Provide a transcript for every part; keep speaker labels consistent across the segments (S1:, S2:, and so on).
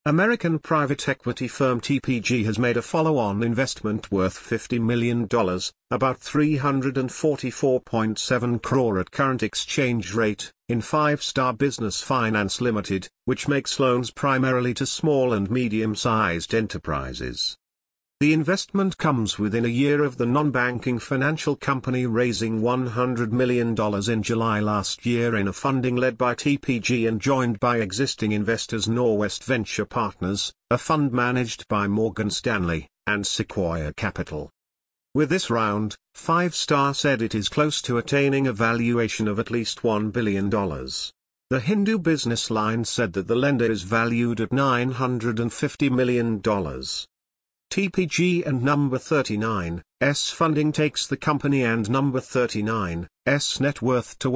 S1: American private equity firm TPG has made a follow-on investment worth $50 million, about 344.7 crore at current exchange rate, in Five Star Business Finance Limited, which makes loans primarily to small and medium-sized enterprises. The investment comes within a year of the non-banking financial company raising $100 million in July last year in a funding led by TPG and joined by existing investors Norwest Venture Partners, a fund managed by Morgan Stanley, and Sequoia Capital. With this round, Five Star said it is close to attaining a valuation of at least $1 billion. The Hindu Business Line said that the lender is valued at $950 million. TPG and Number 39's funding takes the company and Number 39's net worth to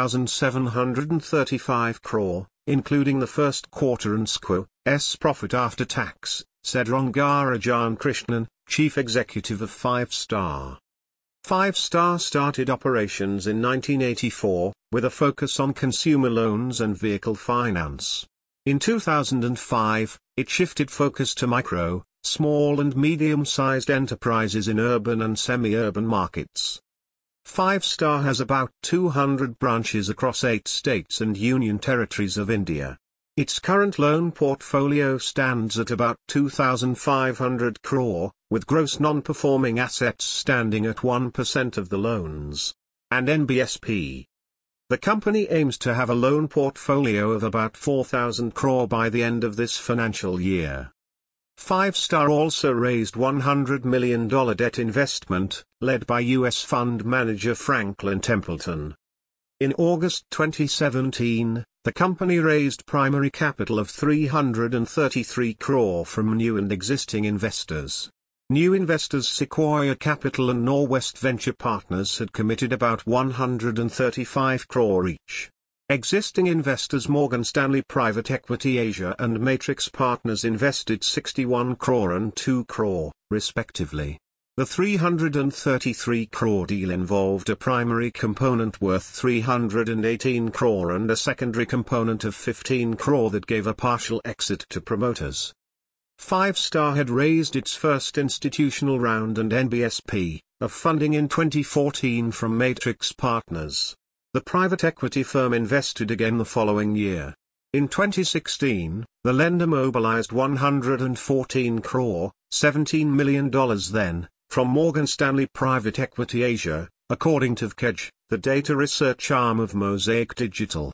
S1: 1,735 crore, including the first quarter and SQ's profit after tax, said Rangarajan Krishnan, chief executive of Five Star. Five Star started operations in 1984, with a focus on consumer loans and vehicle finance. In 2005, it shifted focus to micro, small and medium-sized enterprises in urban and semi-urban markets. Five Star has about 200 branches across 8 states and union territories of India. Its current loan portfolio stands at about 2,500 crore, with gross non-performing assets standing at 1% of the loans. And NBSP. The company aims to have a loan portfolio of about 4,000 crore by the end of this financial year. Five Star also raised $100 million debt investment, led by U.S. fund manager Franklin Templeton. In August 2017, the company raised primary capital of 333 crore from new and existing investors. New investors Sequoia Capital and Norwest Venture Partners had committed about 135 crore each. Existing investors Morgan Stanley Private Equity Asia and Matrix Partners invested 61 crore and 2 crore, respectively. The 333 crore deal involved a primary component worth 318 crore and a secondary component of 15 crore that gave a partial exit to promoters. Five Star had raised its first institutional round and NBSP of funding in 2014 from Matrix Partners. The private equity firm invested again the following year. In 2016, the lender mobilized 114 crore, $17 million then, from Morgan Stanley Private Equity Asia, according to VKEJ, the data research arm of Mosaic Digital.